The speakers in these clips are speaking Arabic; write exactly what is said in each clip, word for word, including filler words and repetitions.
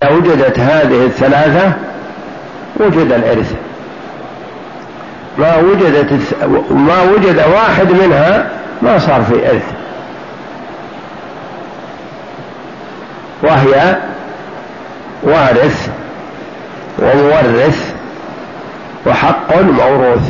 وجدت هذه الثلاثة وجد الإرث. ما وجدت ما وجد واحد منها ما صار في إرث، وهي وارث ومورث وحق موروث.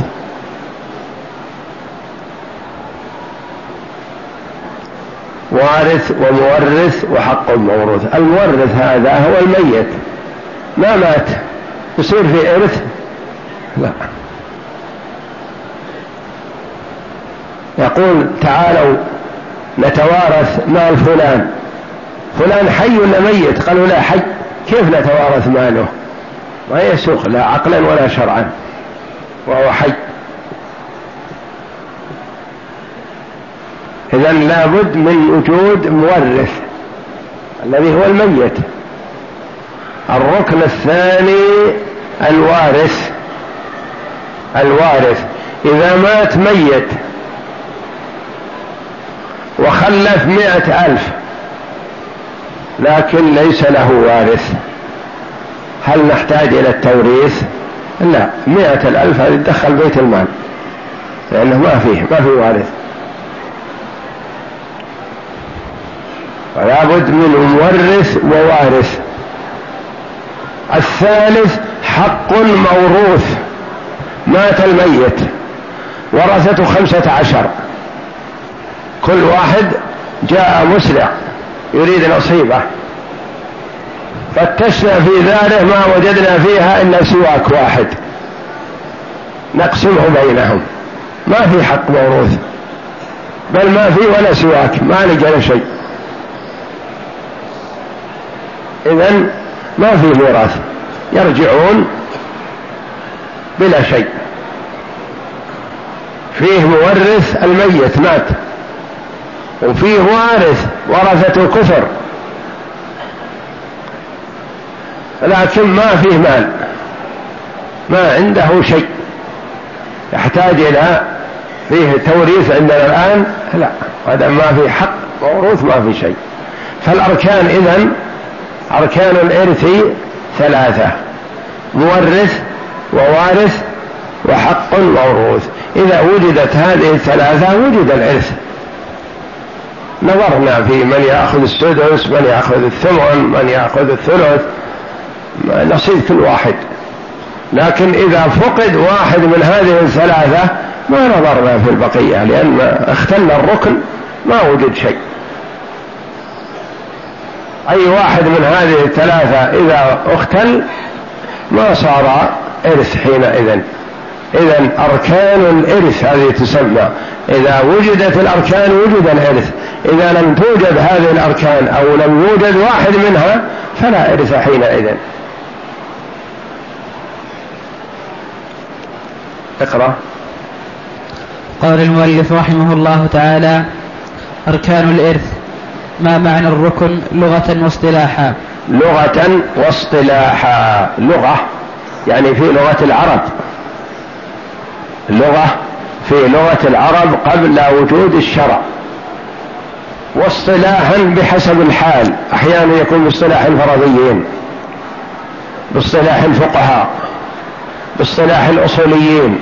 وارث ومورث وحق موروث. المورث هذا هو الميت، ما مات يصير في إرث؟ لا. يقول تعالوا نتوارث مال فلان، فلان حي ولا ميت؟ قالوا لا حي. كيف نتوارث ماله؟ ما يسوق لا عقلا ولا شرعا وهو حي. إذن لابد من وجود مورث الذي هو الميت. الركن الثاني الوارث. الوارث إذا مات ميت وخلف مئة ألف لكن ليس له وارث، هل نحتاج إلى التوريث؟ لا، مئة الألف هذه تدخل بيت المال لأنه ما فيه ما في وارث. ولا بد من مورث ووارث. الثالث حق موروث. مات الميت ورثته خمسة عشر، كل واحد جاء مسرع يريد نصيبه، فتشنا في داره ما وجدنا فيها إلا سواك واحد نقسمه بينهم، ما في حق موروث، بل ما في ولا سواك، ما لقى شيء. إذن ما في ميراث، يرجعون بلا شيء. فيه مورث الميت مات، وفيه وارث ورثته كثر لكن ما فيه مال، ما عنده شيء يحتاج إلى فيه توريث عندنا الآن، لا، هذا ما في حق موروث، ما في شيء. فالأركان إذن أركان الإرث ثلاثة: مورث ووارث وحق موروث. إذا وجدت هذه الثلاثة وجد الإرث. نظرنا في من يأخذ السدس، من يأخذ الثمن، من يأخذ الثلث، نصيب كل واحد. لكن إذا فقد واحد من هذه الثلاثة ما نظرنا في البقية، لأن اختل الركن ما وجد شيء. أي واحد من هذه الثلاثة إذا اختل ما صار إرث حينئذ. إذن أركان الإرث هذه تسمى، إذا وجدت الأركان وجد الإرث، إذا لم توجد هذه الأركان أو لم يوجد واحد منها فلا إرث حينئذ. اقرأ. قال المؤلف رحمه الله تعالى: أركان الإرث. ما معنى الركن لغة واصطلاحا؟ لغة واصطلاحا. لغة يعني في لغة العرب، اللغة في لغة العرب قبل وجود الشرع. واصطلاحا بحسب الحال، أحيانا يكون باصطلاح الفرضيين، باصطلاح الفقهاء، باصطلاح الأصوليين،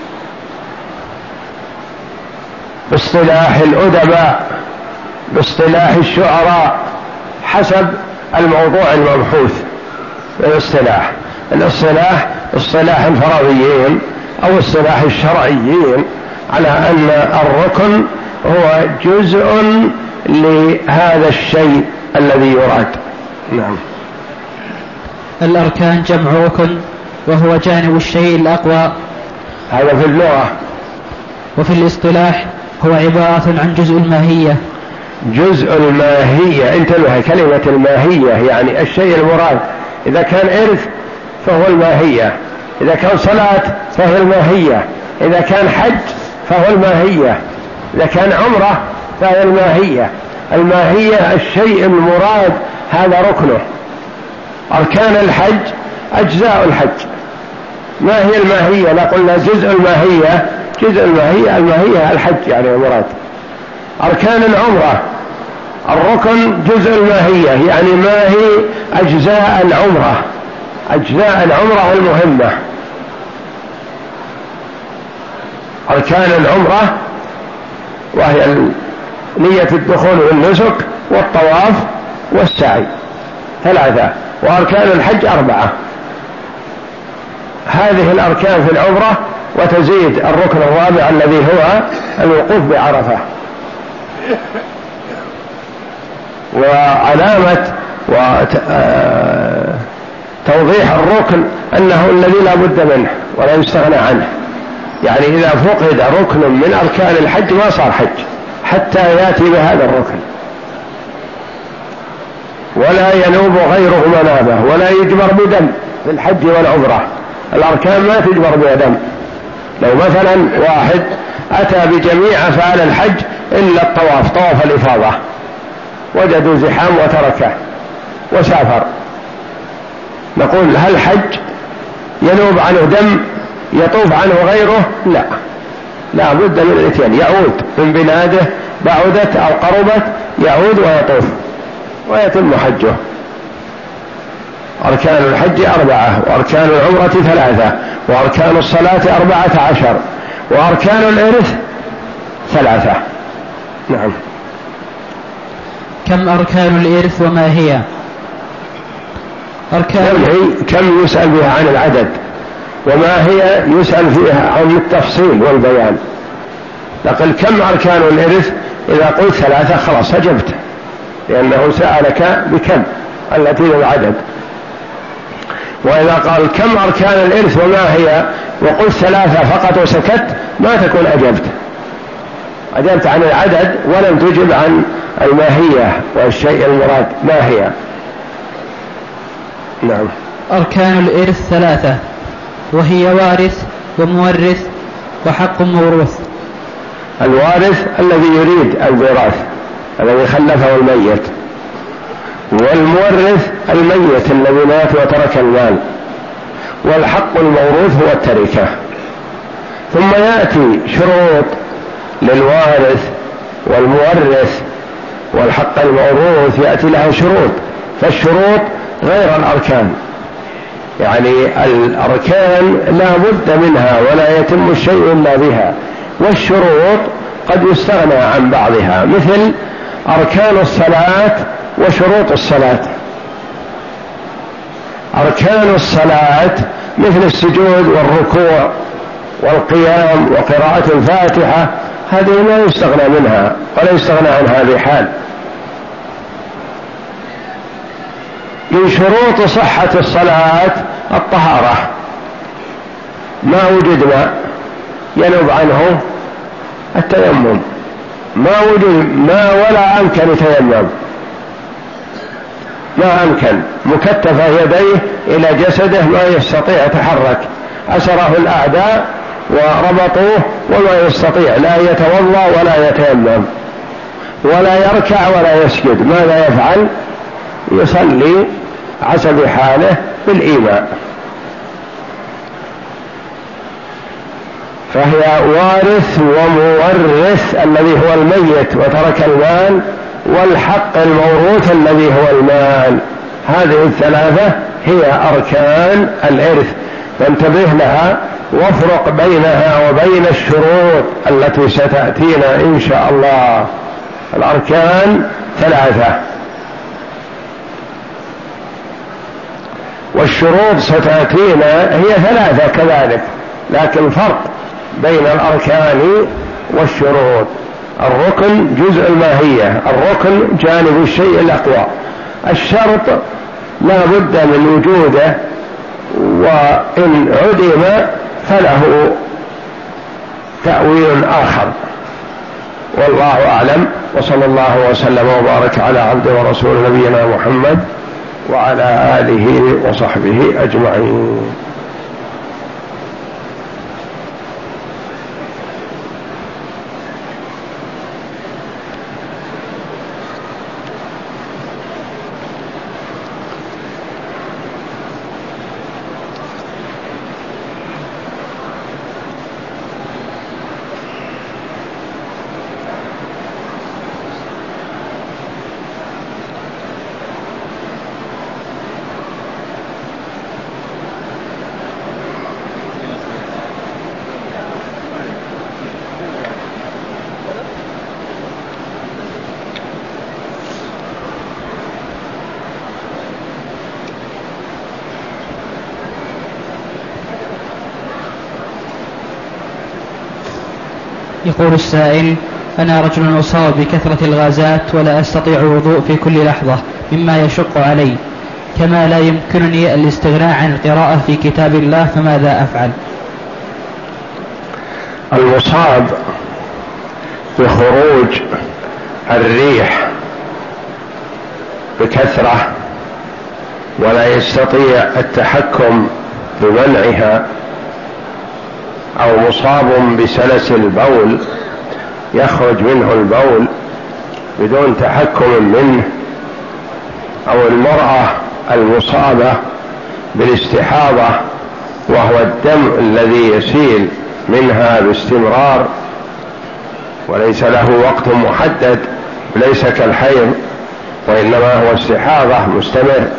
باصطلاح الأدباء، باصطلاح الشعراء، حسب الموضوع المبحوث الاصطلاح. الاصطلاح اصطلاح الفرضيين أو اصطلاح الشرعيين على أن الركن هو جزء لهذا الشيء الذي يراد. نعم. الأركان جمع ركن وهو جانب الشيء الأقوى، هذا في اللغة. وفي الاصطلاح هو عبارة عن جزء الماهية. جزء الماهية، انتبه، كلمة الماهية يعني الشيء المراد. إذا كان إرث فهو الماهية، إذا كان صلاة فهو الماهية، إذا كان حج فهو الماهية، إذا كان عمرة فهو الماهية. الماهية الشيء المراد، هذا ركنه. أركان الحج أجزاء الحج. ما هي الماهية؟ لا قلنا جزء الماهية، جزء الماهية الماهية الحج يعني المراد. أركان العمرة، الركن جزء الماهية، يعني ما هي أجزاء العمرة، أجزاء العمرة المهمة، أركان العمرة وهي نية الدخول والنسك والطواف والسعي ثلاثة، وأركان الحج أربعة. هذه الأركان في العمرة، وتزيد الركن الرابع الذي هو الوقوف بعرفة. وعلامة وتوضيح الركن أنه الذي لا بد منه ولا يستغنى عنه، يعني إذا فقد ركن من أركان الحج ما صار حج حتى يأتي بهذا الركن، ولا ينوب غيره منابه، ولا يجبر بدم في الحج والعمرة. الأركان ما تجبر بدم. لو مثلا واحد أتى بجميع أفعال الحج إلا الطواف، طواف الإفاضة، وجدوا زحام وتركه وسافر، نقول هل حج ينوب عنه دم يطوف عنه غيره؟ لا، لا بد من الاثنين، يعود من بلاده بعدت أو قربت، يعود ويطوف ويتم حجه. أركان الحج أربعة، وأركان العمرة ثلاثة، وأركان الصلاة أربعة عشر، وأركان الإرث ثلاثة. نعم. كم أركان الإرث وما هي؟ أركان كم يسأل بها عن العدد، وما هي يسأل فيها عن التفصيل والبيان. لقل كم أركان الإرث، إذا قلت ثلاثة خلاص أجبت، لأنه سألك بكم التي للعدد. وإذا قال كم أركان الإرث وما هي وقلت ثلاثة فقط وسكت، ما تكون أجبت، أجبت عن العدد ولم تجب عن الماهية والشيء المراد ما هي. نعم. أركان الإرث ثلاثة، وهي وارث ومورث وحق موروث. الوارث الذي يريد الوراث الذي خلفه الميت، والمورث الميت الذي مات وترك المال، والحق الموروث هو التركة. ثم يأتي شروط للوارث والمورث والحق الموروث، يأتي لها شروط، فالشروط غير الأركان، يعني الأركان لا بد منها ولا يتم الشيء إلا بها، والشروط قد يستغنى عن بعضها، مثل أركان الصلاة وشروط الصلاة. أركان الصلاة مثل السجود والركوع والقيام وقراءة الفاتحة، هذه لا يستغنى منها ولا يستغنى عنها بحال. من شروط صحة الصلاة الطهارة، ما وجد ماء ينوب عنه التيمم، ما وجد ماء ولا أمكن يتيمم، ما أمكن، مكتف يديه إلى جسده ما يستطيع يتحرك، أسره الأعداء وربطوه وما يستطيع، لا يتوضأ ولا يتيمم ولا يركع ولا يسجد، ماذا يفعل؟ يصلي حسب حاله بالإيماء. فهي وارث ومورث الذي هو الميت وترك المال، والحق الموروث الذي هو المال. هذه الثلاثة هي أركان الإرث، فانتبه لها وافرق بينها وبين الشروط التي ستأتينا إن شاء الله. الأركان ثلاثة والشروط ستأتينا هي ثلاثة كذلك، لكن فرق بين الأركان والشروط. الركن جزء الماهية، الركن جانب الشيء الأقوى، الشرط لا بد من وجوده، وإن عدم فله تأويل آخر. والله أعلم، وصلى الله وسلم وبارك على عبد ورسول نبينا محمد وعلى آله وصحبه أجمعين. يقول السائل: أنا رجل أصاب بكثرة الغازات ولا أستطيع الوضوء في كل لحظة مما يشق علي، كما لا يمكنني الاستغناء عن القراءة في كتاب الله، فماذا أفعل؟ المصاب بخروج الريح بكثرة ولا يستطيع التحكم بمنعها، أو مصاب بسلس البول يخرج منه البول بدون تحكم منه، أو المرأة المصابة بالاستحاضة وهو الدم الذي يسيل منها باستمرار وليس له وقت محدد، ليس كالحيض وإنما هو استحاضة مستمر،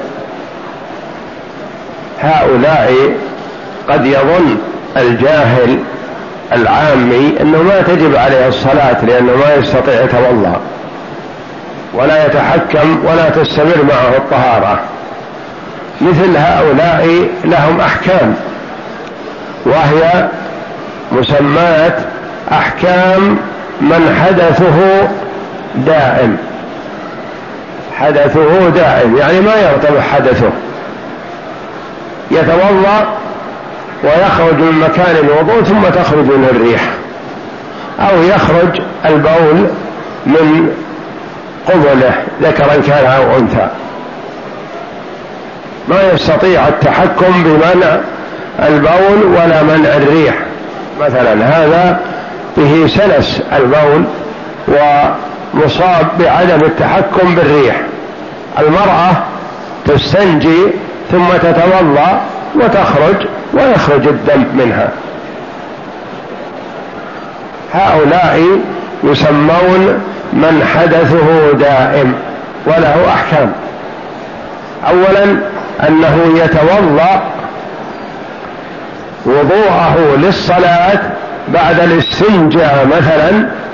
هؤلاء قد يظن الجاهل العامي أنه ما تجب عليه الصلاة لأنه ما يستطيع يتوضأ ولا يتحكم ولا تستمر معه الطهارة. مثل هؤلاء لهم أحكام، وهي مسمات أحكام من حدثه دائم. حدثه دائم يعني ما يرتبط حدثه، يتوضأ ويخرج من مكان الوضوء ثم تخرج منه الريح، أو يخرج البول من قبله ذكرا كان أو أنثى، ما يستطيع التحكم بمنع البول ولا منع الريح. مثلا هذا به سلس البول ومصاب بعدم التحكم بالريح. المرأة تستنجي ثم تتوضأ وتخرج ويخرج الدم منها. هؤلاء يسمون من حدثه دائم وله أحكام. أولا أنه يتوضأ وضوءه للصلاة بعد الاستنجاء مثلا